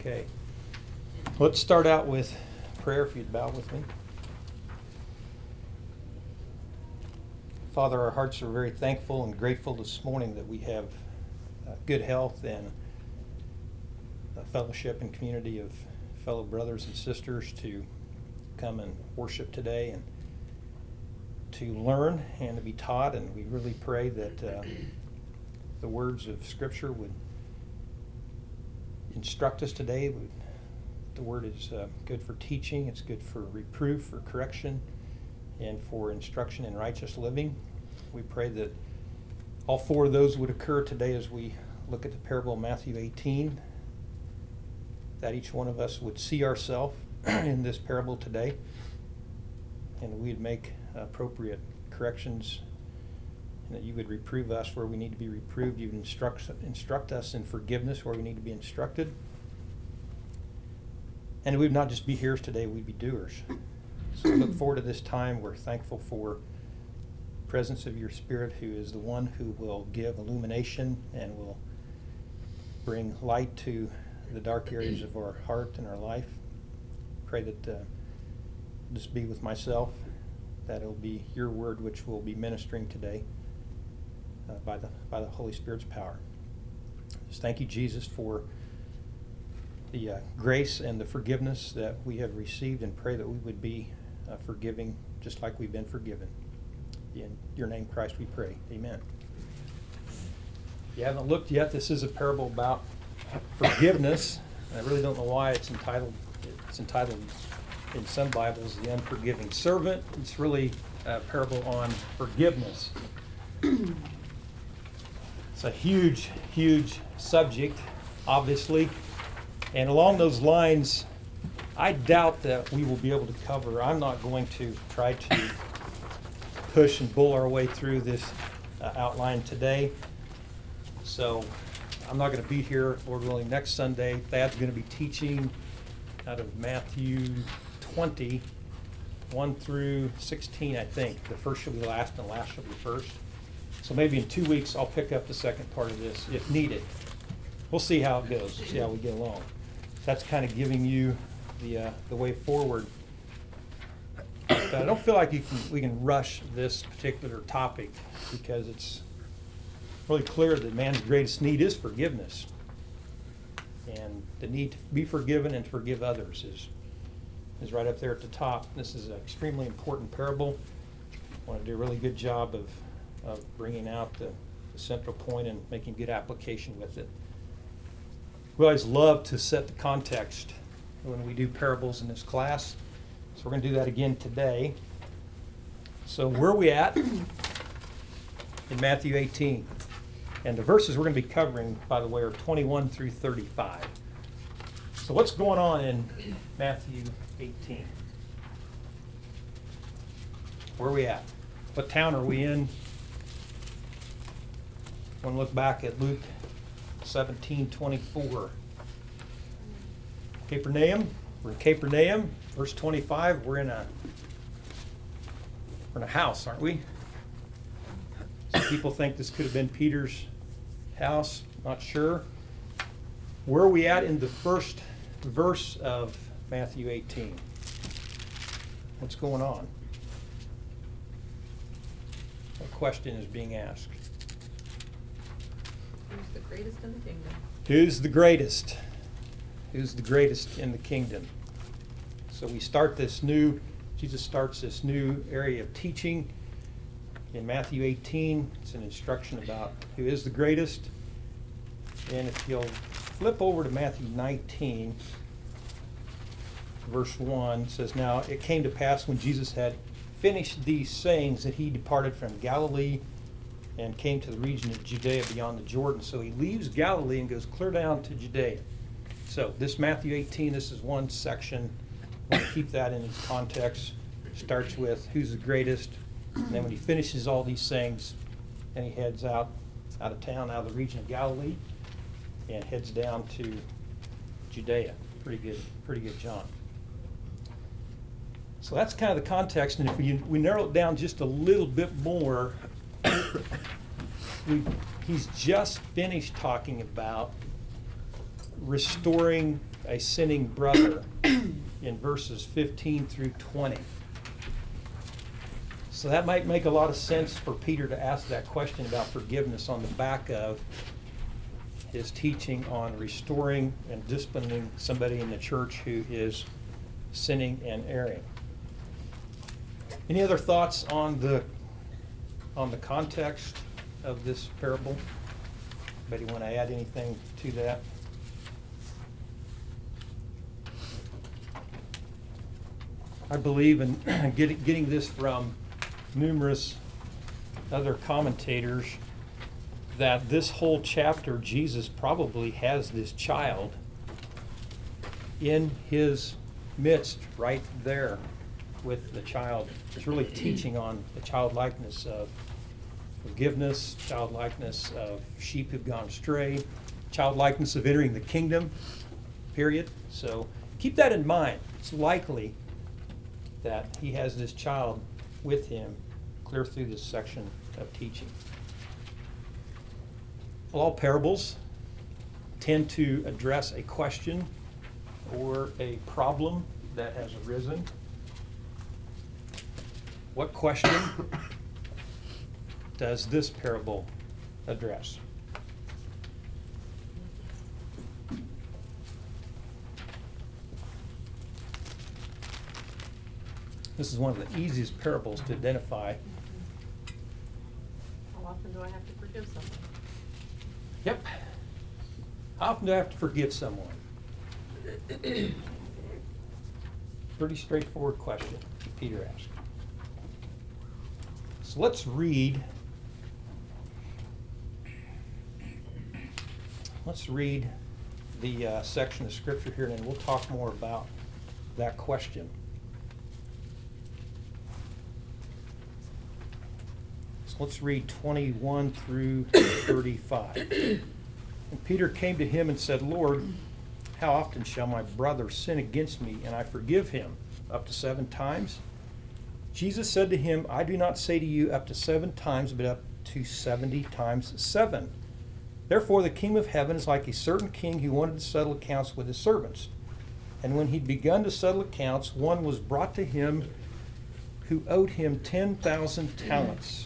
Okay. Let's start out with prayer, if you'd bow with me. Father, our hearts are very thankful and grateful this morning that we have good health and a fellowship and community of fellow brothers and sisters to come and worship today and to learn and to be taught. And we really pray that the words of Scripture would instruct us today. The word is good for teaching, it's good for reproof, for correction, and for instruction in righteous living. We pray that all four of those would occur today as we look at the parable of Matthew 18, that each one of us would see ourselves in this parable today, and we'd make appropriate corrections, and that you would reprove us where we need to be reproved. You would instruct us in forgiveness where we need to be instructed. And we would not just be hearers today, we'd be doers. So we look forward to this time. We're thankful for the presence of your Spirit, who is the one who will give illumination and will bring light to the dark areas of our heart and our life. Pray that this be with myself, that it'll be your word which will be ministering today by the Holy Spirit's power. Just thank you, Jesus, for the grace and the forgiveness that we have received, and pray that we would be forgiving just like we've been forgiven. In your name, Christ, we pray. Amen. If you haven't looked yet, this is a parable about forgiveness. I really don't know why it's entitled in some Bibles, The Unforgiving Servant. It's really a parable on forgiveness. It's a huge, huge subject, obviously. And along those lines, I doubt that we will be able to cover. I'm not going to try to push and bull our way through this outline today. So I'm not going to be here, Lord willing, next Sunday. Thad's going to be teaching out of Matthew 20, 1 through 16, I think. The first shall be last and the last shall be first. So maybe in 2 weeks I'll pick up the second part of this if needed. We'll see how it goes, see how we get along. That's kind of giving you the way forward. But I don't feel like we can rush this particular topic, because it's really clear that man's greatest need is forgiveness. And the need to be forgiven and to forgive others is right up there at the top. This is an extremely important parable. I want to do a really good job of bringing out the central point and making good application with it. We always love to set the context when we do parables in this class. So we're going to do that again today. So where are we at? In Matthew 18. And the verses we're going to be covering, by the way, are 21 through 35. So what's going on in Matthew 18? Where are we at? What town are we in? I want to look back at Luke 17:24. Capernaum. We're in Capernaum. Verse 25. We're in a house, aren't we? Some people think this could have been Peter's house. Not sure. Where are we at in the first verse of Matthew 18? What's going on? What question is being asked? Who's the greatest in the kingdom? Who's the greatest? Who's the greatest in the kingdom? So we start Jesus starts this new area of teaching in Matthew 18. It's an instruction about who is the greatest. And if you'll flip over to Matthew 19, verse 1, it says, "Now it came to pass when Jesus had finished these sayings that he departed from Galilee and came to the region of Judea beyond the Jordan." So he leaves Galilee and goes clear down to Judea. So this Matthew 18, this is one section. I want to keep that in its context. Starts with who's the greatest. And then when he finishes all these things, then he heads out of town, out of the region of Galilee, and heads down to Judea. Pretty good, John. So that's kind of the context. And if we narrow it down just a little bit more, he's just finished talking about restoring a sinning brother in verses 15 through 20. So that might make a lot of sense for Peter to ask that question about forgiveness on the back of his teaching on restoring and disciplining somebody in the church who is sinning and erring. Any other thoughts on the context of this parable? Anybody want to add anything to that? I believe in getting this from numerous other commentators that this whole chapter, Jesus probably has this child in his midst right there with the child. It's really teaching on the childlikeness of forgiveness, childlikeness of sheep who've gone astray, childlikeness of entering the kingdom, period. So keep that in mind. It's likely that he has this child with him clear through this section of teaching. Well, all parables tend to address a question or a problem that has arisen. What question does this parable address? This is one of the easiest parables to identify. How often do I have to forgive someone? Yep. How often do I have to forgive someone? Pretty straightforward question Peter asked. So let's read. Let's read the section of scripture here, and then we'll talk more about that question. So let's read 21 through 35. And Peter came to him and said, Lord, how often shall my brother sin against me, and I forgive him? Up to 7 times? Jesus said to him, I do not say to you up to 7 times, but up to 70 times 7. Therefore the kingdom of heaven is like a certain king who wanted to settle accounts with his servants. And when he'd begun to settle accounts, one was brought to him who owed him 10,000 talents.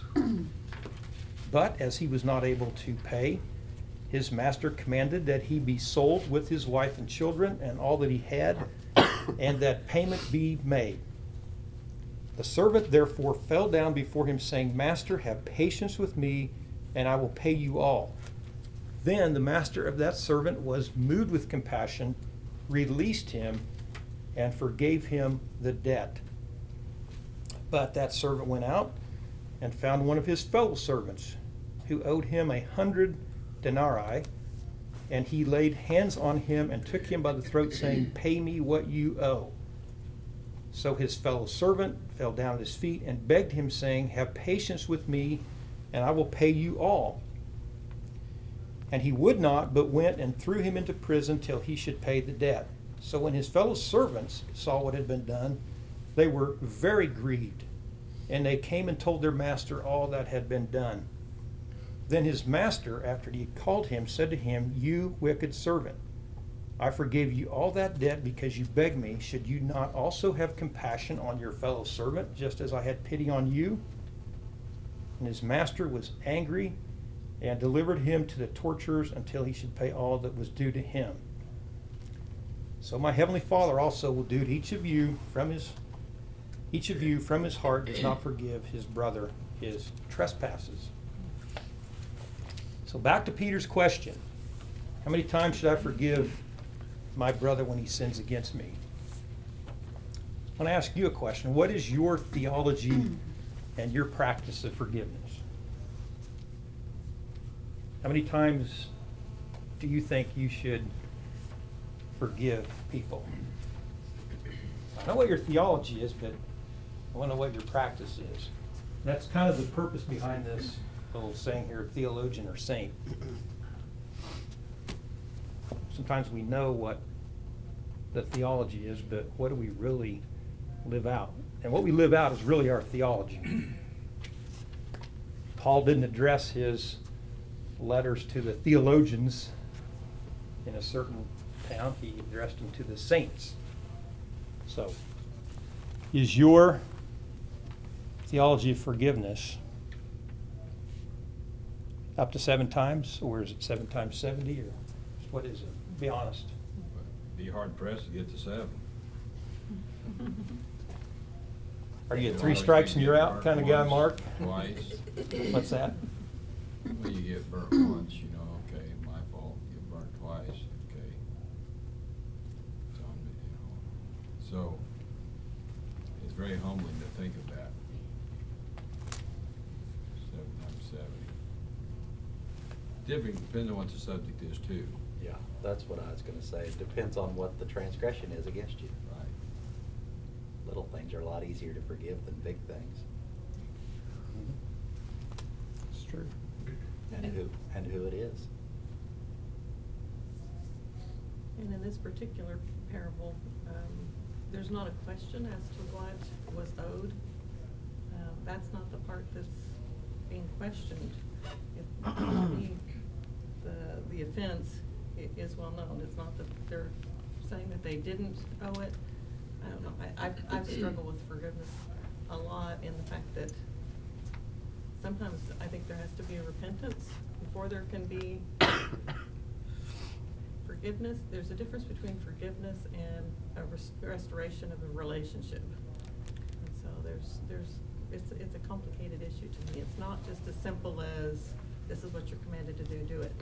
But as he was not able to pay, his master commanded that he be sold with his wife and children and all that he had, and that payment be made. The servant therefore fell down before him, saying, Master, have patience with me, and I will pay you all. Then the master of that servant was moved with compassion, released him, and forgave him the debt. But that servant went out and found one of his fellow servants who owed him 100 denarii, and he laid hands on him and took him by the throat, saying, Pay me what you owe. So his fellow servant fell down at his feet and begged him, saying, Have patience with me, and I will pay you all. And he would not, but went and threw him into prison till he should pay the debt. So when his fellow servants saw what had been done, they were very grieved, and they came and told their master all that had been done. Then his master, after he had called him, said to him, You wicked servant, I forgave you all that debt because you begged me. Should you not also have compassion on your fellow servant, just as I had pity on you? And his master was angry and delivered him to the torturers until he should pay all that was due to him. So my heavenly Father also will do to each of you from his heart does not forgive his brother his trespasses. So back to Peter's question. How many times should I forgive my brother when he sins against me? I want to ask you a question. What is your theology and your practice of forgiveness? How many times do you think you should forgive people? I know what your theology is, but I want to know what your practice is. That's kind of the purpose behind this little saying here, theologian or saint. Sometimes we know what the theology is, but what do we really live out? And what we live out is really our theology. Paul didn't address his letters to the theologians in a certain town, he addressed them to the saints. So, is your theology of forgiveness up to 7 times, or is it 7 times 70, or what is it? Be honest. Be hard pressed to get to 7. Are you at You 3 always strikes and get you're out burnt kind of guy, once, Mark? Twice. What's that? When you get burnt once, you know, okay, my fault. Get burnt twice, okay. It's on me, you know. So, it's very humbling to think of that. 7 times 70. Different, depends on what the subject is too. Yeah, that's what I was gonna say. It depends on what the transgression is against you. Right. Little things are a lot easier to forgive than big things. It's true. And who it is. And in this particular parable, there's not a question as to what was owed. That's not the part that's being questioned. To me, the offense is well known. It's not that they're saying that they didn't owe it. I don't know. I've struggled with forgiveness a lot in the fact that sometimes I think there has to be a repentance before there can be forgiveness. There's a difference between forgiveness and a restoration of a relationship. And so it's a complicated issue to me. It's not just as simple as, this is what you're commanded to do it.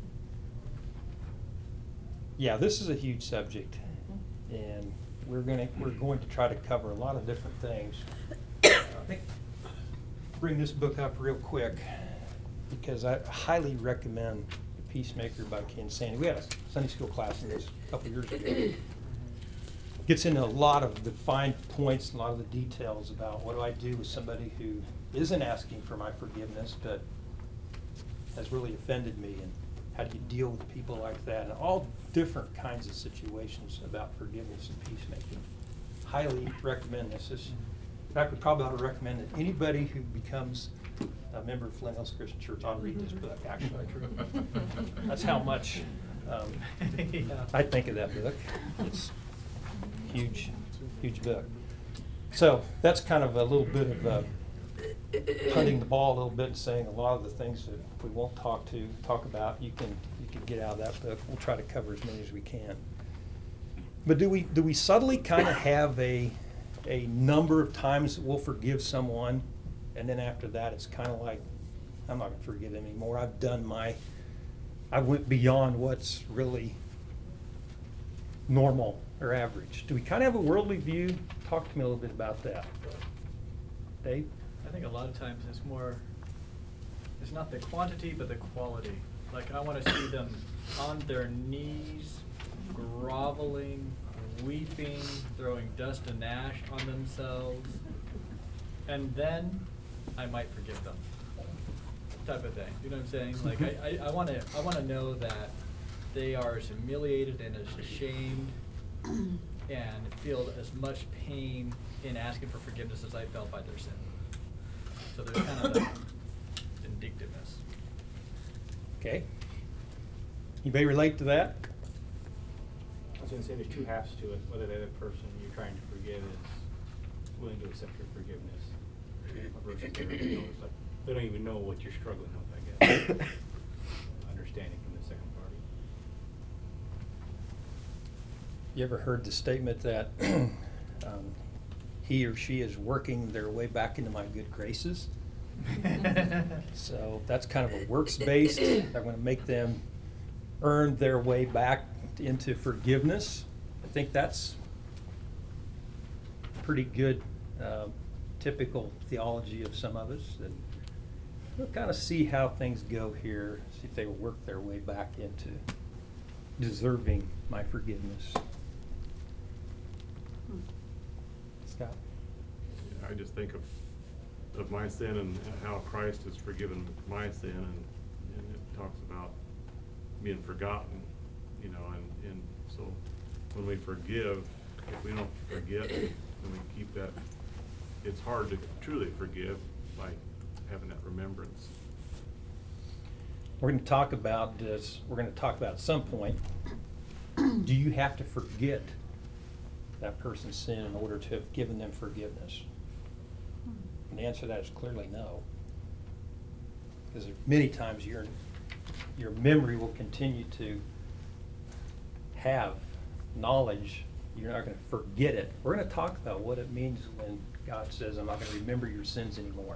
Yeah, this is a huge subject, and we're going to try to cover a lot of different things. I think bring this book up real quick because I highly recommend The Peacemaker by Ken Sande. We had a Sunday school class in this a couple years ago. Gets into a lot of the fine points, a lot of the details about what do I do with somebody who isn't asking for my forgiveness but has really offended me, and how do you deal with people like that, and all different kinds of situations about forgiveness and peacemaking. Highly recommend this. In fact, we probably ought to recommend that anybody who becomes a member of Flint Hills Christian Church ought to read this book, actually. That's how much I think of that book. It's huge, huge book. So that's kind of a little bit of punting the ball a little bit and saying a lot of the things that we won't talk about, you can get out of that book. We'll try to cover as many as we can. But do we subtly kind of have a number of times that we'll forgive someone, and then after that it's kind of like, I'm not going to forgive them anymore. I went beyond what's really normal or average. Do we kind of have a worldly view? Talk to me a little bit about that. Dave? I think a lot of times it's not the quantity, but the quality. Like, I want to see them on their knees, groveling, weeping, throwing dust and ash on themselves, and then I might forgive them, type of thing. You know what I'm saying? Like, I want to know that they are as humiliated and as ashamed and feel as much pain in asking for forgiveness as I felt by their sin. So there's kind of that vindictiveness. Okay. Anybody relate to that? I was gonna say there's two halves to it, whether the other person you're trying to forgive is willing to accept your forgiveness. Versus it's like, they don't even know what you're struggling with, I guess. Understanding from the second party. You ever heard the statement that he or she is working their way back into my good graces? So that's kind of a works-based. I'm going to make them earn their way back into forgiveness. I think that's pretty good, typical theology of some of us. And we'll kind of see how things go here, see if they work their way back into deserving my forgiveness. Scott? I just think of my sin and how Christ has forgiven my sin, and it talks about being forgotten, you know, and so when we forgive, if we don't forget and we keep that, it's hard to truly forgive by having that remembrance. We're going to talk about this. We're going to talk about at some point Do you have to forget that person's sin in order to have given them forgiveness? And the answer to that is clearly no. Because many times your memory will continue to have knowledge. You're not going to forget it. We're going to talk about what it means when God says, I'm not going to remember your sins anymore.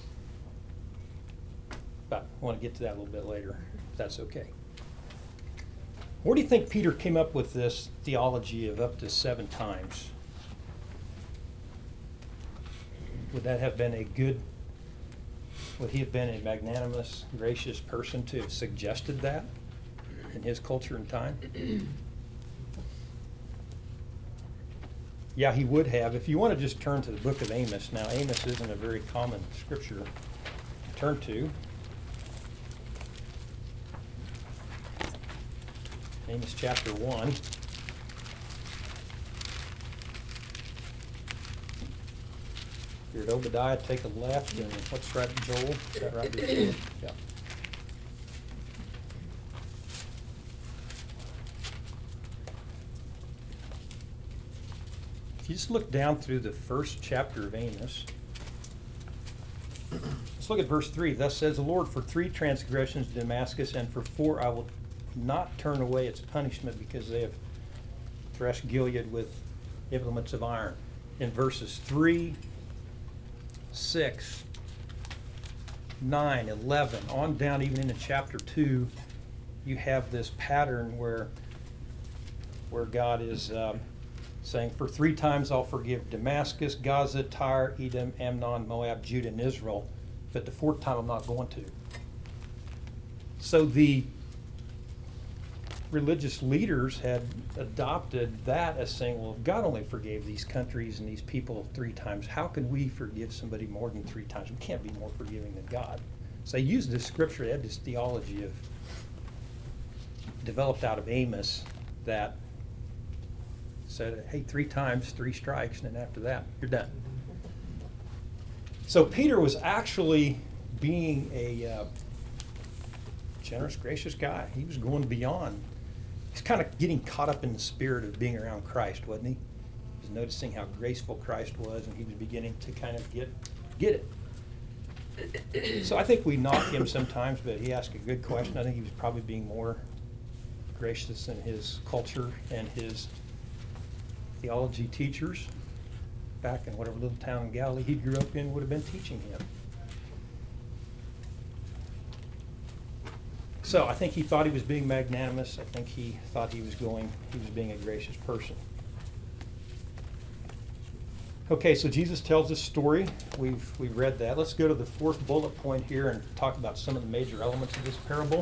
But I want to get to that a little bit later, if that's okay. Where do you think Peter came up with this theology of up to 7 times? Would that have been would he have been a magnanimous, gracious person to have suggested that in his culture and time? Yeah, he would have. If you want to just turn to the book of Amos. Now, Amos isn't a very common scripture to turn to. Amos chapter 1. If you're at Obadiah, take a left, and what's right, Joel? Is that right? Yeah. If you just look down through the first chapter of Amos, let's look at verse 3. Thus says the Lord, for 3 transgressions Damascus, and for 4 I will not turn away its punishment, because they have threshed Gilead with implements of iron. In verses 3, 6, 9, 11, on down even into chapter 2, you have this pattern where God is saying, for 3 times I'll forgive Damascus, Gaza, Tyre, Edom, Ammon, Moab, Judah, and Israel, but the 4th time I'm not going to. So the religious leaders had adopted that as saying, well, if God only forgave these countries and these people 3 times, how can we forgive somebody more than 3 times? We can't be more forgiving than God. So they used this scripture, they had this theology of developed out of Amos that said, hey, 3 times, 3 strikes, and then after that, you're done. So Peter was actually being a generous, gracious guy. He was going beyond. He's kind of getting caught up in the spirit of being around Christ, wasn't he? He was noticing how graceful Christ was, and he was beginning to kind of get it. So I think we knock him sometimes, but he asked a good question. I think he was probably being more gracious in his culture, and his theology teachers back in whatever little town in Galilee he grew up in would have been teaching him. So I think he thought he was being magnanimous. I think he thought he was being a gracious person. Okay, so Jesus tells this story. We've read that. Let's go to the 4th bullet point here and talk about some of the major elements of this parable.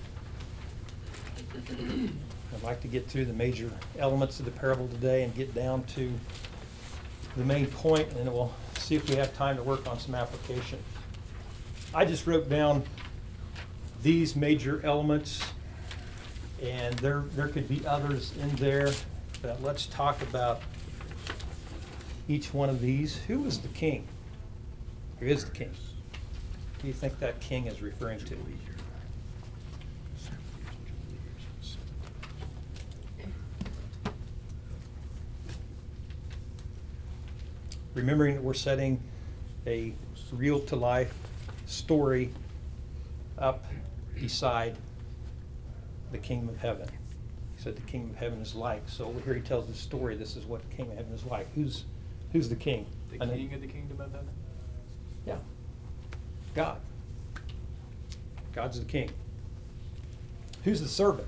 I'd like to get through the major elements of the parable today and get down to the main point, and then we'll see if we have time to work on some application. I just wrote down these major elements, and there could be others in there, but let's talk about each one of these. Who was the king? Who is the king? Who do you think that king is referring to? Remembering that we're setting a real-to-life story up beside the kingdom of heaven. He said the kingdom of heaven is like. So here he tells the story. This is what the kingdom of heaven is like. Who's the king? The king of the kingdom of heaven? Yeah. God. God's the king. Who's the servant?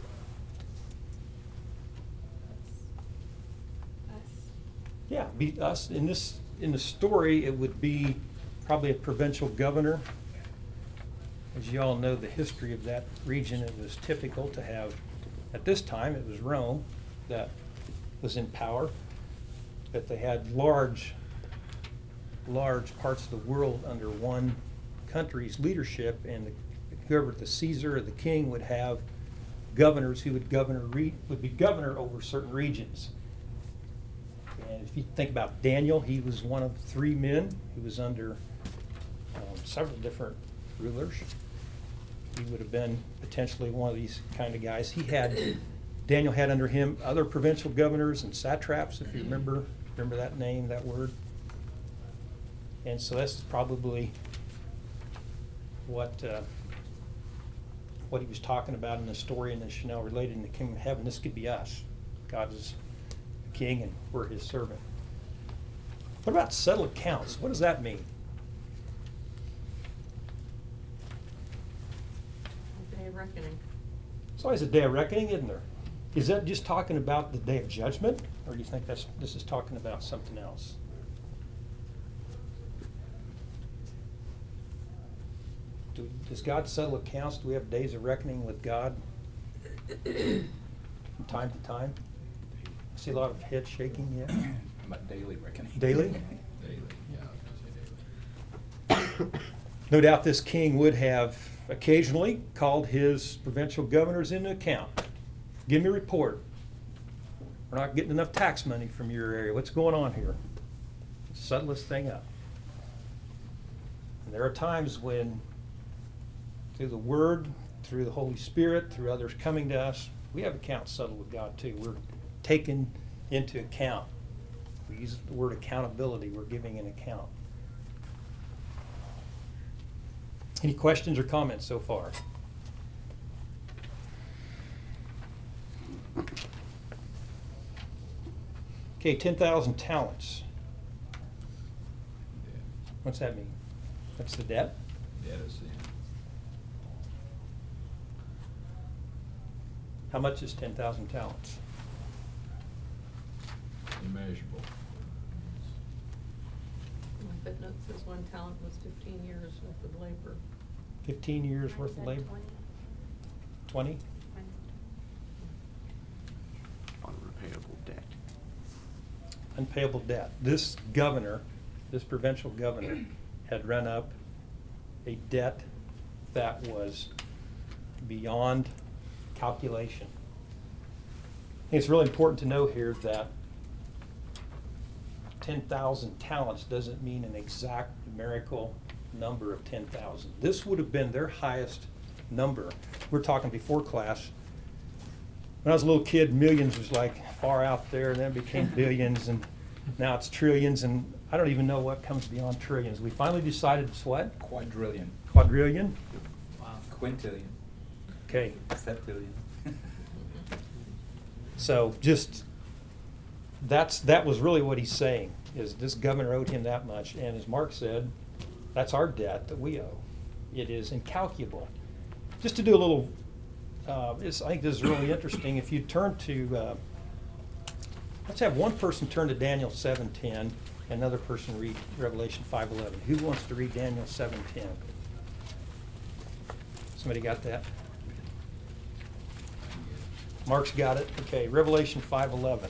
Us. Yeah, be us. In the story, it would be probably a provincial governor. As you all know, the history of that region, it was typical to have, at this time, it was Rome that was in power, but they had large parts of the world under one country's leadership, and whoever the Caesar or the king would have governors who would be governor over certain regions. And if you think about Daniel, he was one of 3 men who was under several different rulers. He would have been potentially one of these kind of guys. He had Daniel had under him other provincial governors and satraps, if you remember that name, that word. And so this is probably what he was talking about in the story in the Chanel related in the kingdom of heaven. This could be us. God is the king and we're his servant. What about settle accounts? What does that mean? Day of reckoning. It's always a day of reckoning, isn't there? Is that just talking about the day of judgment, or do you think this is talking about something else? Does God settle accounts? Do we have days of reckoning with God from time to time? I see a lot of head shaking yet. How about daily reckoning? Daily? Daily, yeah, I was gonna say daily. No doubt this king would have occasionally called his provincial governors into account. Give me a report. We're not getting enough tax money from your area. What's going on here? Settle this thing up. And there are times when, through the Word, through the Holy Spirit, through others coming to us, we have accounts settled with God too. We're taken into account. We use the word accountability. We're giving an account. Any questions or comments so far? Okay, 10,000 talents. Yeah. What's that mean? That's the debt? Debt of sin. How much is 10,000 talents? Immeasurable. My footnote says 1 talent was 15 years worth of labor. 15 years I worth of said labor? 20? Unrepayable debt. Unpayable debt. This governor, this provincial governor, had run up a debt that was beyond calculation. I think it's really important to know here that 10,000 talents doesn't mean an exact numerical number of 10,000. This would have been their highest number. We're talking before class. When I was a little kid, millions was like far out there, and then it became billions, and now it's trillions, and I don't even know what comes beyond trillions. We finally decided it's what? Quadrillion. Quadrillion? Wow. Quintillion. Okay. Septillion. So just, that was really what he's saying, is this governor owed him that much. And as Mark said, that's our debt that we owe. It is incalculable. Just to do a little, I think this is really interesting. If you turn to, let's have one person turn to Daniel 7:10, another person read Revelation 5:11. Who wants to read Daniel 7:10? Somebody got that? Mark's got it. Okay, Revelation 5:11.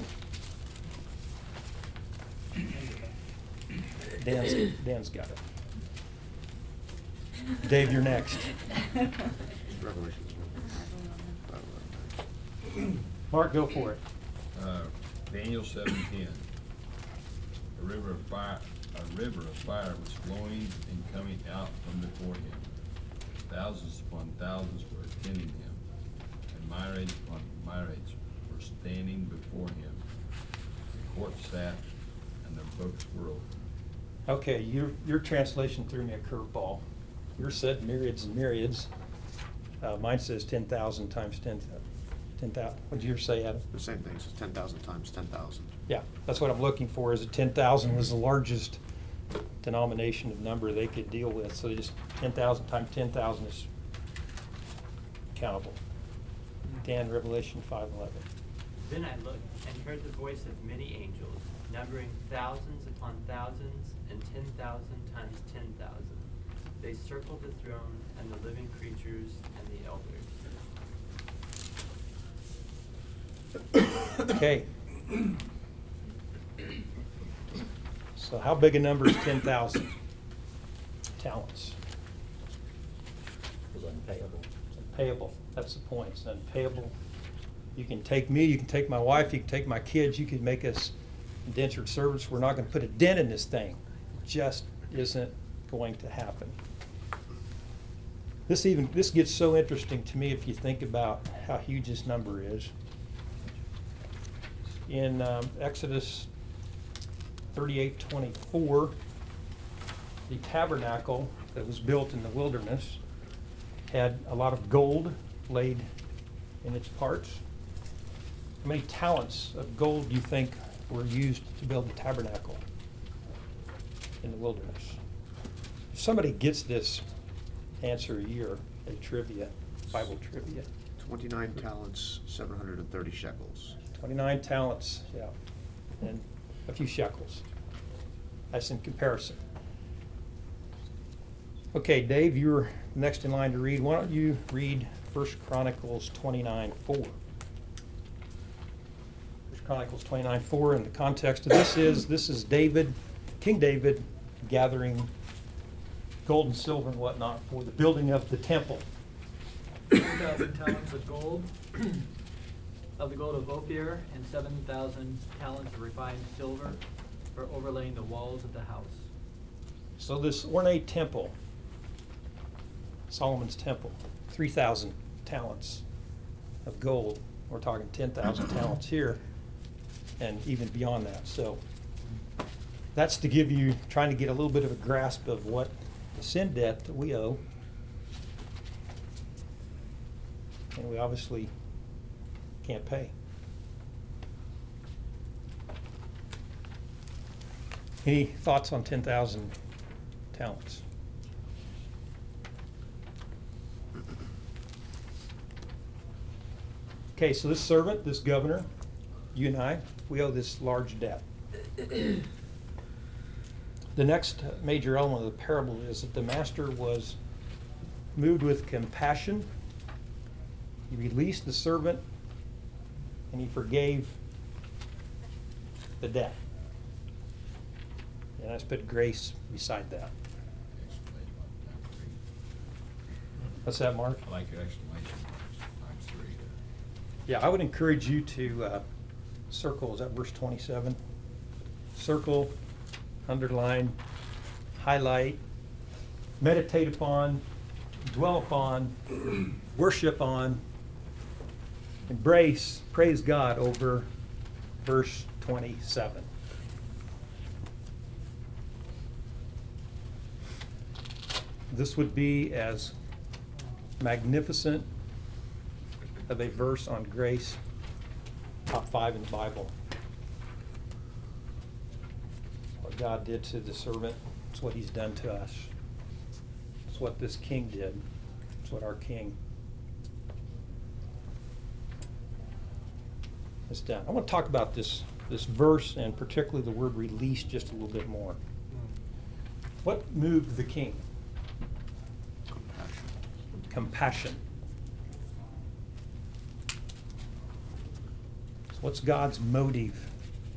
Dan's got it. Dave, you're next. Revelation. Mark, go for it. Daniel 7:10. A river of fire was flowing and coming out from before him. Thousands upon thousands were attending him, and myriads upon myriads were standing before him. The court sat, and the books were opened. Okay, your translation threw me a curveball. Yours said myriads and myriads. Mine says 10,000 times 10,000. What did yours say, Adam? The same thing, so 10,000 times 10,000. Yeah, that's what I'm looking for, is that 10,000 was the largest denomination of number they could deal with. So just 10,000 times 10,000 is countable. Dan, Revelation 5:11. Then I looked and heard the voice of many angels, numbering thousands upon thousands and 10,000 times 10,000. They circled the throne and the living creatures and the elders. Okay. So how big a number is 10,000 talents? Was unpayable. Payable, that's the point, it's unpayable. You can take me, you can take my wife, you can take my kids, you can make us indentured servants. We're not gonna put a dent in this thing. It just isn't going to happen. This gets so interesting to me if you think about how huge this number is. in Exodus 38:24, the tabernacle that was built in the wilderness had a lot of gold laid in its parts. How many talents of gold do you think were used to build the tabernacle in the wilderness? If somebody gets this answer a year at trivia, Bible trivia. 29 talents, 730 shekels. 29 talents, yeah, and a few shekels. That's in comparison. Okay, Dave, you're next in line to read. Why don't you read 1 Chronicles 29:4. 1 Chronicles 29:4, and the context of this is David, King David, gathering gold and silver and whatnot for the building of the temple. 2,000 talents of gold, of the gold of Ophir, and 7,000 talents of refined silver for overlaying the walls of the house. So this ornate temple, Solomon's temple, 3,000 talents of gold. We're talking 10,000 talents here, and even beyond that. So that's to give you, trying to get a little bit of a grasp of what the sin debt that we owe. And we obviously can't pay. Any thoughts on 10,000 talents? Okay, so this servant, this governor, you and I, we owe this large debt. The next major element of the parable is that the master was moved with compassion. He released the servant and he forgave the debt. And I put grace beside that. What's that, Mark? I like your exclamation marks, times 3 there. Yeah, I would encourage you to circle, is that verse 27? Circle, underline, highlight, meditate upon, dwell upon, worship on, embrace, praise God over verse 27. This would be as magnificent of a verse on grace, top 5 in the Bible. What God did to the servant, it's what he's done to us. It's what this king did. It's what our king has done. I want to talk about this verse and particularly the word release just a little bit more. What moved the king? Compassion. So what's God's motive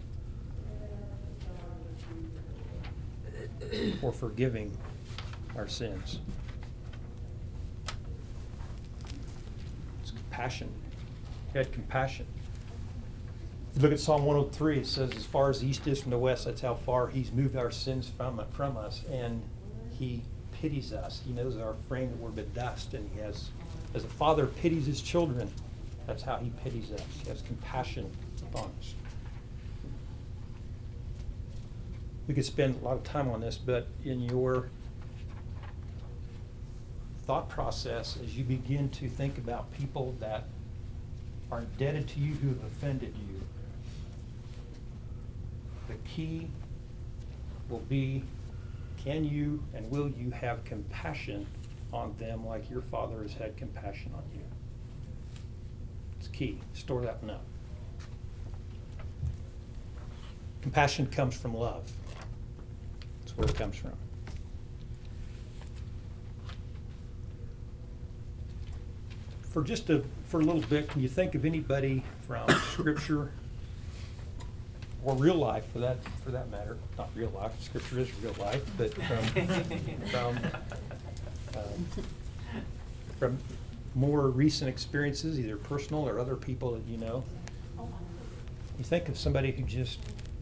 for forgiving our sins? It's compassion. He had compassion. If you look at Psalm 103, it says, as far as the east is from the west, that's how far he's moved our sins from us. And he pities us. He knows our frame that we're but dust. And he has, as a father pities his children, that's how he pities us. He has compassion upon us. We could spend a lot of time on this, but in your thought process, as you begin to think about people that are indebted to you, who have offended you, the key will be, can you and will you have compassion on them like your Father has had compassion on you? It's key. Store that one up. Compassion comes from love. That's where it comes from. For a little bit, can you think of anybody from Scripture or real life, for that matter? Not real life. Scripture is real life, but from more recent experiences, either personal or other people that you know. You think of somebody who just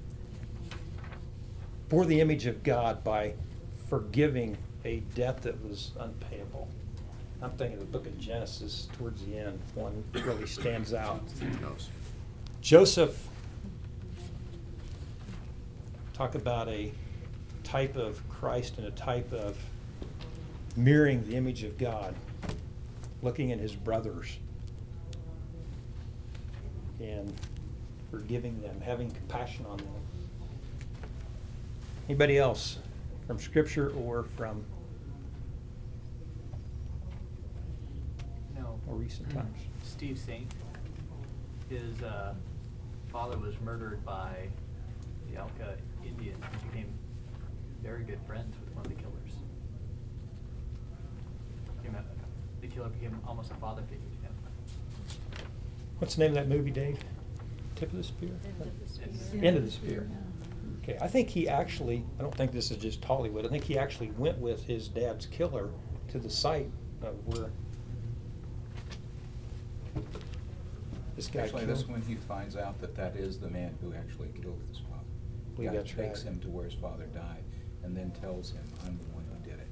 bore the image of God by forgiving a debt that was unpayable. I'm thinking of the book of Genesis towards the end. One really stands out. Who knows? Joseph talk about a type of Christ and a type of mirroring the image of God, looking at his brothers and forgiving them, having compassion on them. Anybody else from Scripture or from No. more recent times? Steve Saint, his father was murdered by the Alka Indians. He became very good friends with one of the killers. The killer became almost a father figure to him. What's the name of that movie, Dave? Tip of the Spear? End of the Spear. Okay, I think he actually, I don't think this is just Hollywood, I think he actually went with his dad's killer to the site of where this guy Actually, killed. that's when he finds out that that is the man who actually killed his father. Believe Guy that's takes right. him to where his father died, and then tells him, I'm the one who did it.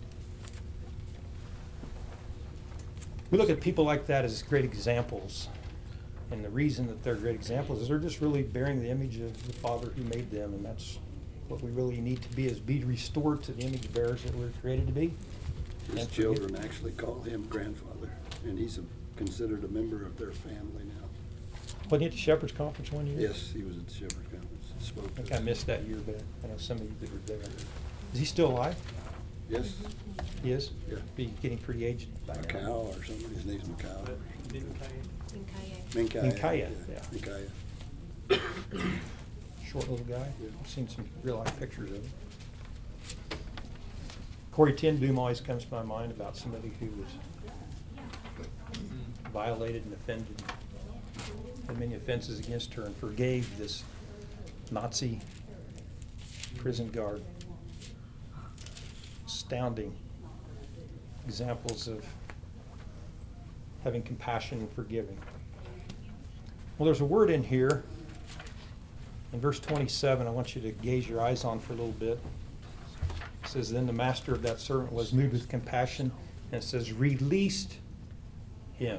We look at people like that as great examples. And the reason that they're great examples is they're just really bearing the image of the Father who made them. And that's what we really need to be, is be restored to the image bearers that we're created to be. His And forgive- children actually call him grandfather, and he's considered a member of their family now. Wasn't he at the Shepherd's Conference one year? Yes, he was at the Shepherd's Conference, spoke I to think I us. missed that year, but I know some of you that were there. Is he still alive? Yes, He is? Yeah. Be getting pretty aged by now. Macau or something, his name's Macau. Didn't Minkaya, yeah, yeah. Minkaya. Short little guy. Yeah. I've seen some real life pictures of him. Corey ten Boom always comes to my mind about somebody who was violated and offended, had many offenses against her, and forgave this Nazi prison guard. Astounding examples of having compassion and forgiving. Well, there's a word in here, in verse 27, I want you to gaze your eyes on for a little bit. It says, then the master of that servant was moved with compassion, and it says, released him.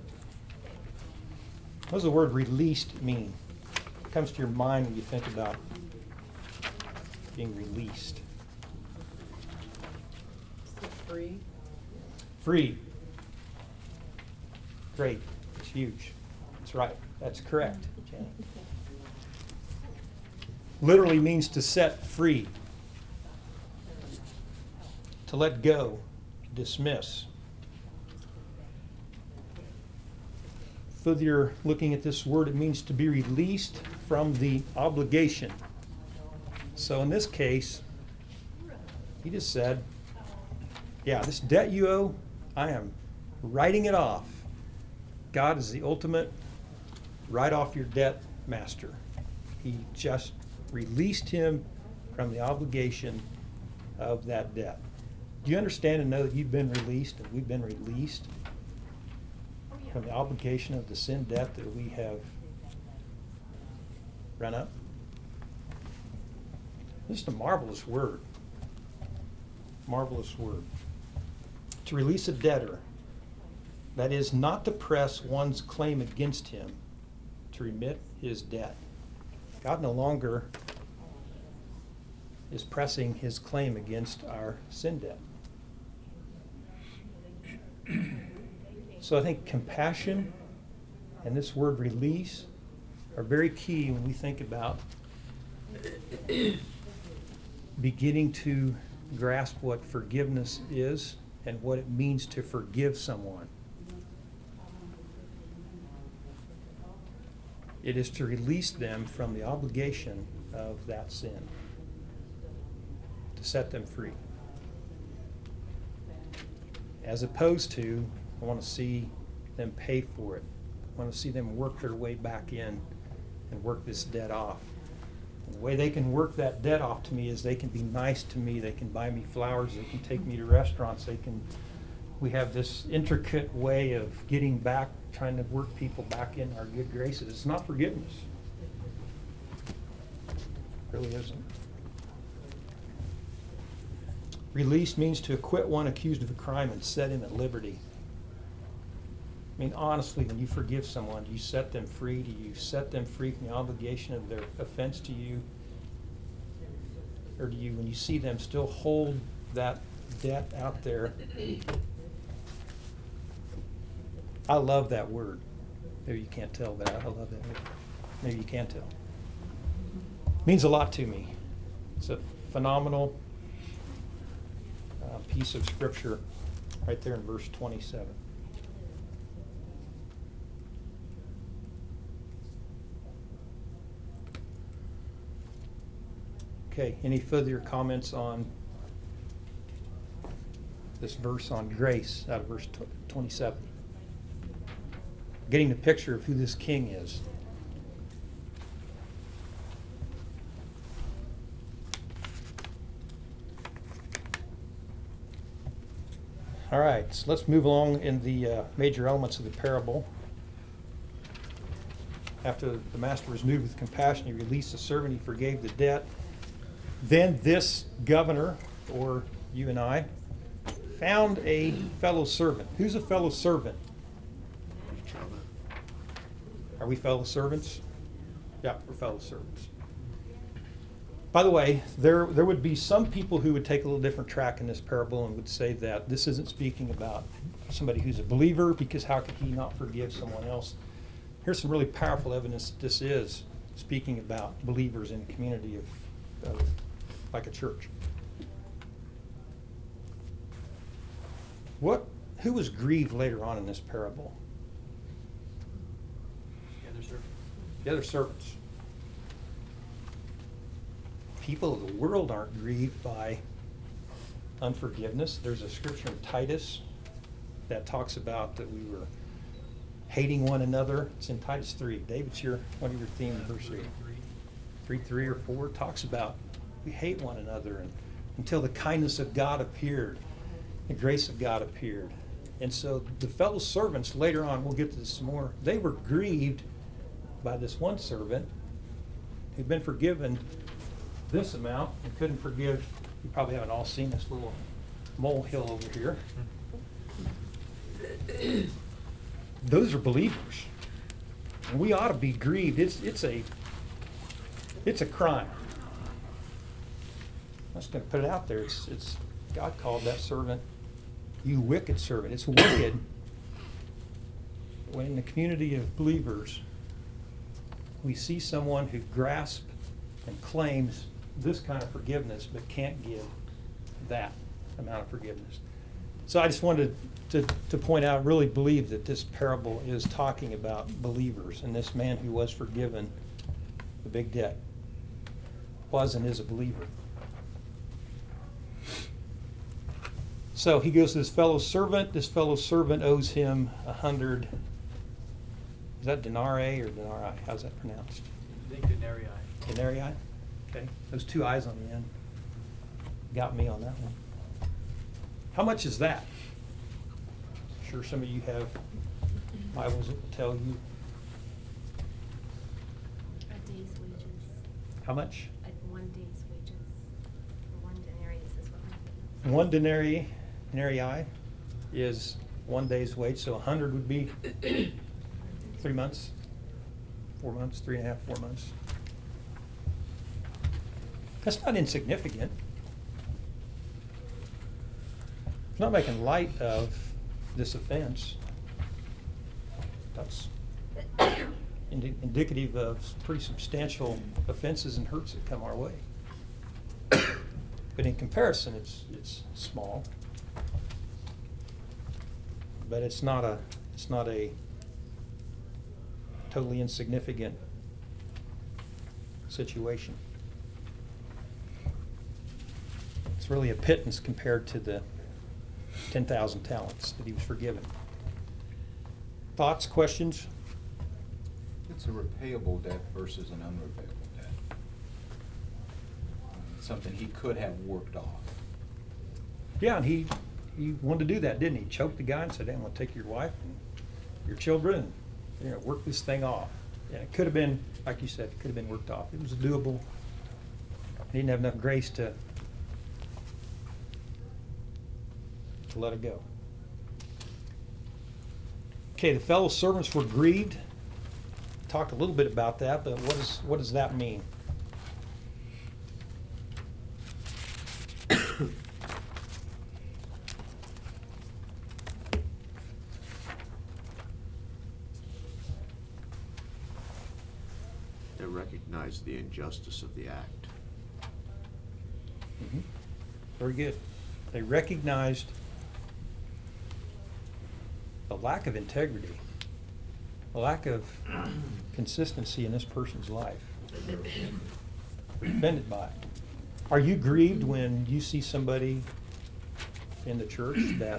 What does the word released mean? What comes to your mind when you think about being released? Free. Free. Great. It's huge. That's right. That's correct, Janet. Literally means to set free, to let go, to dismiss. Further, you're looking at this word, it means to be released from the obligation. So in this case, he just said, yeah, this debt you owe, I am writing it off. God is the ultimate write off your debt master. He just released him from the obligation of that debt. Do you understand and know that you've been released and we've been released from the obligation of the sin debt that we have run up? This is a marvelous word. Marvelous word. To release a debtor, that is not to press one's claim against him, to remit his debt. God no longer is pressing his claim against our sin debt. So I think compassion and this word release are very key when we think about beginning to grasp what forgiveness is and what it means to forgive someone. It is to release them from the obligation of that sin, to set them free. As opposed to, I want to see them pay for it. I want to see them work their way back in and work this debt off. And the way they can work that debt off to me is they can be nice to me, they can buy me flowers, they can take me to restaurants, we have this intricate way of getting back, trying to work people back in our good graces. It's not forgiveness. It really isn't. Release means to acquit one accused of a crime and set him at liberty. I mean, honestly, when you forgive someone, do you set them free? Do you set them free from the obligation of their offense to you? or do you, when you see them still hold that debt out there? I love that word. Maybe you can't tell, but I love that word. Maybe you can tell. Means a lot to me. It's a phenomenal piece of scripture right there in verse 27. Okay, any further comments on this verse on grace out of verse 27? Getting the picture of who this king is. All right, so let's move along in the major elements of the parable. After the master was moved with compassion, he released the servant, he forgave the debt. Then this governor, or you and I, found a fellow servant. Who's a fellow servant? Each other. Are we fellow servants? Yeah, we're fellow servants. By the way, there would be some people who would take a little different track in this parable and would say that this isn't speaking about somebody who's a believer, because how could he not forgive someone else? Here's some really powerful evidence that this is speaking about believers in a community of like a church. Who was grieved later on in this parable? The other servants. The other servants. People of the world aren't grieved by unforgiveness. There's a scripture in Titus that talks about that we were hating one another. It's in Titus 3. David's your one of your themes, verse 3. 3 or 4 talks about we hate one another until the kindness of God appeared, the grace of God appeared. And so the fellow servants, later on, we'll get to this some more, they were grieved by this one servant who'd been forgiven this amount and couldn't forgive. You probably haven't all seen this little molehill over here. Those are believers. And we ought to be grieved. It's a crime. I'm just going to put it out there. It's God called that servant, you wicked servant. It's wicked when in the community of believers we see someone who grasps and claims this kind of forgiveness but can't give that amount of forgiveness. So I just wanted to point out, really believe that this parable is talking about believers, and this man who was forgiven the big debt was and is a believer. So he goes to his fellow servant. This fellow servant owes him 100. Is that denarii or denarii? How's that pronounced? I think denarii. Denarii? Okay. Those 2 eyes on the end got me on that one. How much is that? I'm sure some of you have Bibles that will tell you. A day's wages. How much? 1 day's wages. 1 denarius is what my footnote says. 1 denarii is 1 day's wage, so 100 would be 3 months, 4 months, 3.5, 4 months. That's not insignificant. It's not making light of this offense. That's indicative of pretty substantial offenses and hurts that come our way. But in comparison, it's small. But it's not a totally insignificant situation. It's really a pittance compared to the 10,000 talents that he was forgiven. Thoughts, questions? It's a repayable debt versus an unrepayable debt. Something he could have worked off. Yeah, and he wanted to do that, didn't he? Choked the guy and said, "I'm going to take your wife and your children and work this thing off." And it could have been, like you said, it could have been worked off. It was doable. He didn't have enough grace to let it go. Okay, the fellow servants were grieved. Talked a little bit about that, but what does that mean? They recognize the injustice of the act. Mhm. Very good. They recognized the lack of integrity, the lack of consistency in this person's life. They're offended by it. Are you grieved when you see somebody in the church that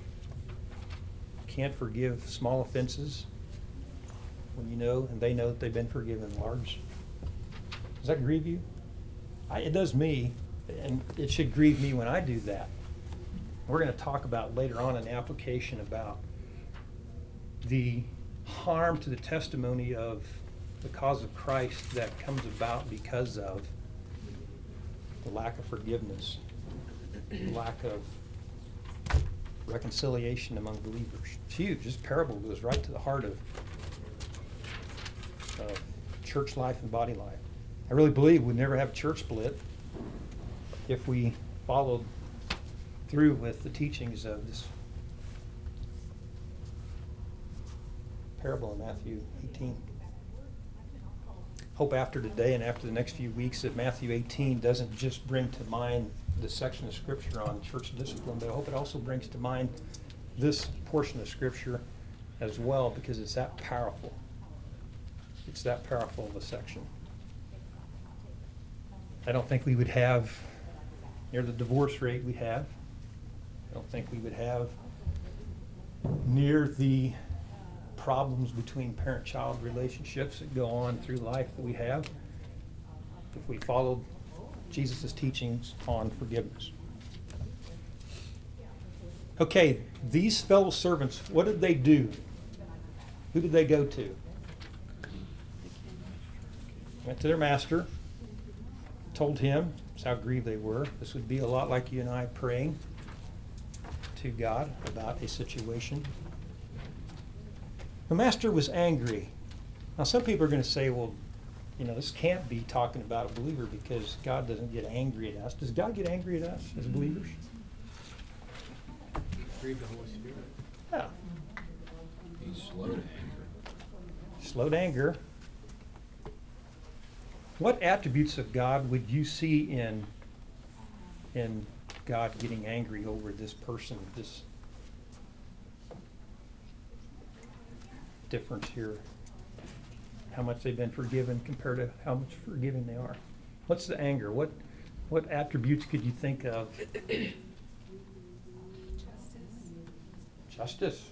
can't forgive small offenses when you know and they know that they've been forgiven large? Does that grieve you? It does me, and it should grieve me when I do that. We're going to talk about later on in the application about the harm to the testimony of the cause of Christ that comes about because of the lack of forgiveness, the lack of reconciliation among believers. It's huge. This parable goes right to the heart of church life and body life. I really believe we'd never have a church split if we followed through with the teachings of this parable in Matthew 18. Hope after today and after the next few weeks that Matthew 18 doesn't just bring to mind the section of Scripture on church discipline, but I hope it also brings to mind this portion of Scripture as well, because it's that powerful. It's that powerful of a section. I don't think we would have near the divorce rate we have. I don't think we would have near the problems between parent-child relationships that go on through life that we have if we followed Jesus' teachings on forgiveness. Okay, these fellow servants, what did they do? Who did they go to? Went to their master, told him how grieved they were. This would be a lot like you and I praying to God about a situation. The master was angry. Now, some people are going to say, well, you know, this can't be talking about a believer because God doesn't get angry at us. Does God get angry at us as believers? Grieve the Holy Spirit. Yeah. He's slow to anger. Slow to anger. What attributes of God would you see in God getting angry over this person, this difference here? How much they've been forgiven compared to how much forgiving they are. What's the anger? What attributes could you think of? Justice.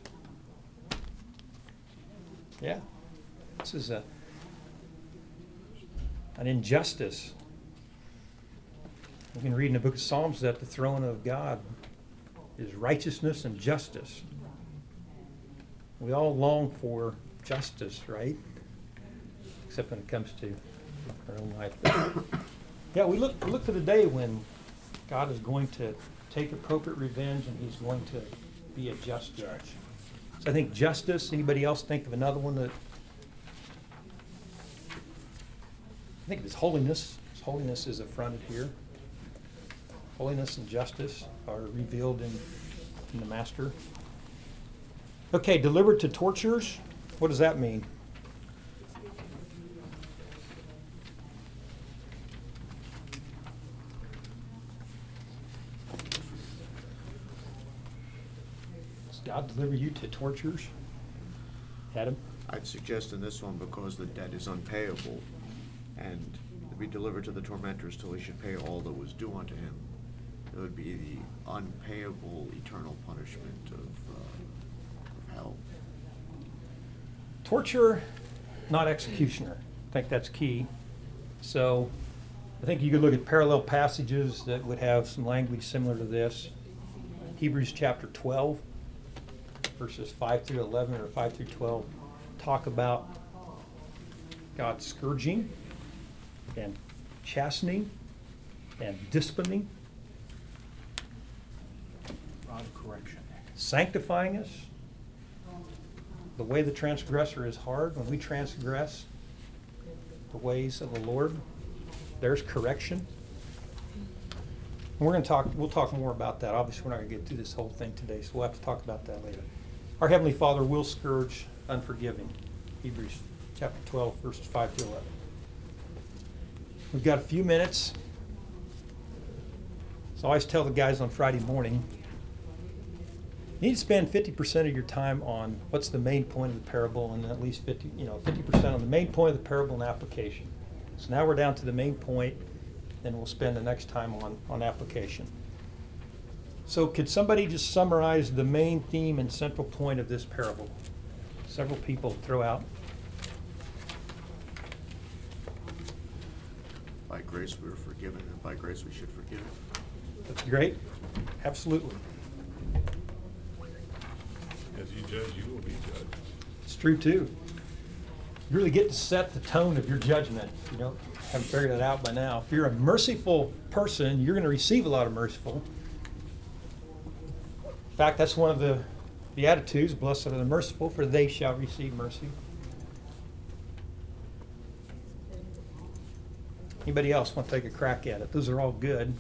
Yeah. This is an injustice. We can read in the book of Psalms that the throne of God is righteousness and justice. We all long for justice, right? Except when it comes to our own life. Yeah, we look for the day when God is going to take appropriate revenge and he's going to be a just judge. So I think justice. Anybody else think of another one that? I think it's holiness. Holiness is affronted here. Holiness and justice are revealed in the Master. Okay, delivered to torturers. What does that mean? Does God deliver you to torturers? Adam? I'd suggest in this one, because the debt is unpayable, and to be delivered to the tormentors till he should pay all that was due unto him, it would be the unpayable eternal punishment of hell. Torture, not executioner. I think that's key. So I think you could look at parallel passages that would have some language similar to this. Hebrews chapter 12, verses 5 through 11 or 5 through 12 talk about God's scourging and chastening and disciplining, Rod of correction. sanctifying us. The way the transgressor is hard. When we transgress the ways of the Lord, there's correction. We'll talk more about that. Obviously, we're not gonna get through this whole thing today, so we'll have to talk about that later. Our Heavenly Father will scourge unforgiving. Hebrews chapter 12, verses 5 to 11. We've got a few minutes. So I always tell the guys on Friday morning, you need to spend 50% of your time on what's the main point of the parable, and at least 50% on the main point of the parable and application. So now we're down to the main point, and we'll spend the next time on application. So could somebody just summarize the main theme and central point of this parable? Several people throw out. By grace we were forgiven, and by grace we should forgive. That's great. Absolutely. As you judge, you will be judged. It's true too. You really get to set the tone of your judgment. If you haven't figured it out by now. If you're a merciful person, you're going to receive a lot of merciful. In fact, that's one of the Beatitudes. Blessed are the merciful, for they shall receive mercy. Anybody else want to take a crack at it? Those are all good.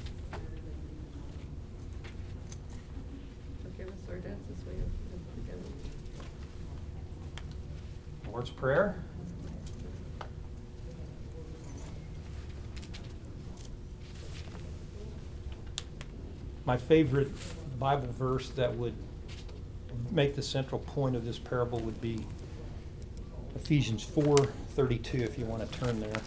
Forgive us our debts as we have forgiven. Lord's Prayer. My favorite Bible verse that would make the central point of this parable would be Ephesians 4:32, if you want to turn there.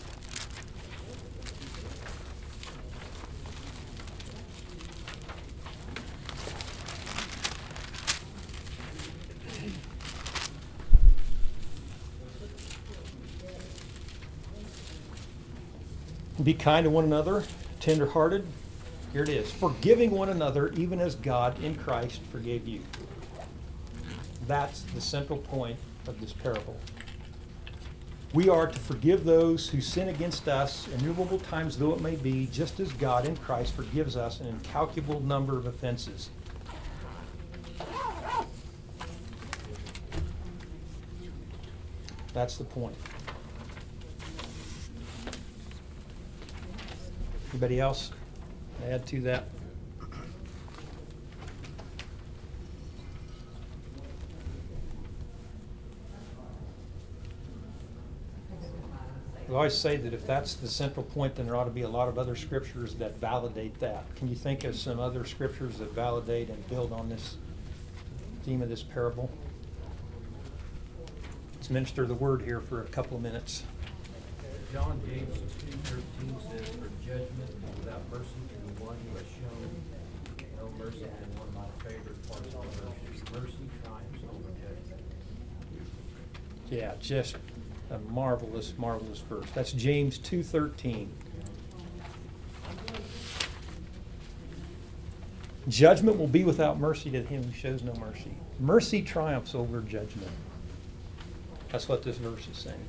Be kind to one another, tender-hearted. Here it is. Forgiving one another, even as God in Christ forgave you. That's the central point of this parable. We are to forgive those who sin against us, innumerable times though it may be, just as God in Christ forgives us an incalculable number of offenses. That's the point. Anybody else add to that? I always say that if that's the central point, then there ought to be a lot of other scriptures that validate that. Can you think of some other scriptures that validate and build on this theme of this parable? Let's minister the word here for a couple of minutes. John James 2:13 says, "For judgment is without mercy to the one who has shown no mercy." And one of my favorite parts of the verse is, "Mercy triumphs over judgment." Yeah, just a marvelous, marvelous verse. That's James 2:13. Judgment will be without mercy to him who shows no mercy. Mercy triumphs over judgment. That's what this verse is saying.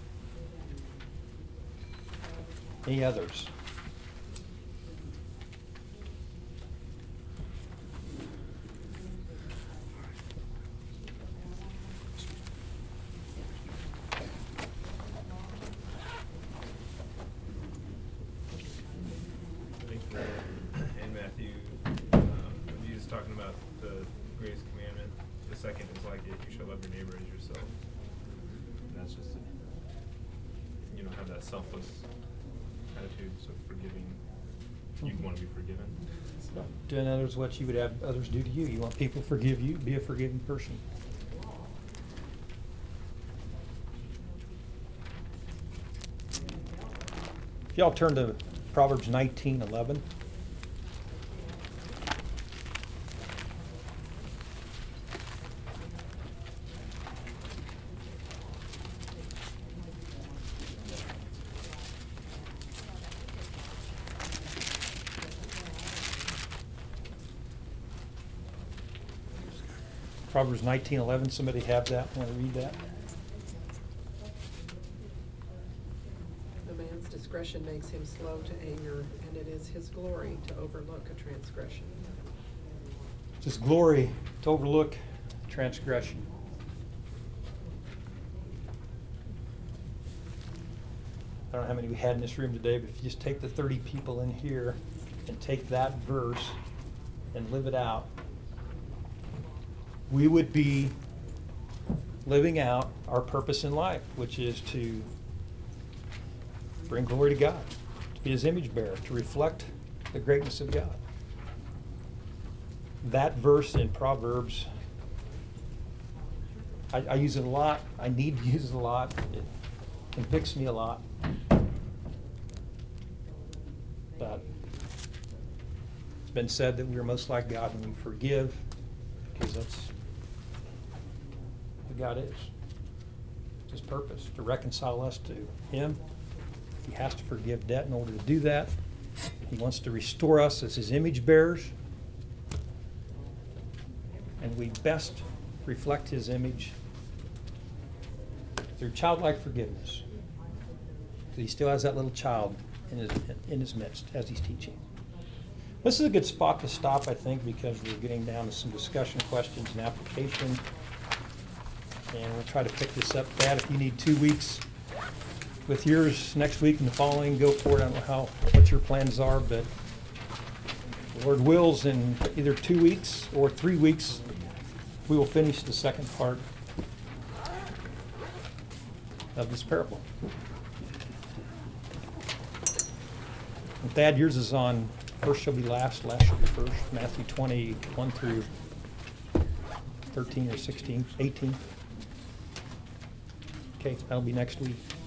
Any others? In Matthew, when Jesus is talking about the greatest commandment, the second is like it: you shall love your neighbor as yourself. And that's just, have that selfless attitude, so forgiving. You want to be forgiven. Doing others what you would have others do to you. You want people to forgive you, be a forgiving person. If y'all turn to Proverbs 19:11. Proverbs 19:11. Somebody have that? Want to read that? A man's discretion makes him slow to anger, and it is his glory to overlook a transgression. It's His glory to overlook transgression. I don't know how many we had in this room today, but if you just take the 30 people in here and take that verse and live it out, we would be living out our purpose in life, which is to bring glory to God, to be His image bearer, to reflect the greatness of God. That verse in Proverbs, I use it a lot. I need to use it a lot. It convicts me a lot. But it's been said that we are most like God when we forgive, because that's who God is. It's His purpose, to reconcile us to Him. He has to forgive debt in order to do that. He wants to restore us as His image bearers. And we best reflect His image through childlike forgiveness. He still has that little child in his midst as he's teaching. This is a good spot to stop, I think, because we're getting down to some discussion questions and application. And we'll try to pick this up. Dad, if you need 2 weeks with yours next week and the following, go for it. I don't know what your plans are, but the Lord wills, in either 2 weeks or 3 weeks, we will finish the second part of this parable. And Thad, yours is on first shall be last, last shall be first, Matthew 21 through 13 or 16, 18. Okay, that'll be next week.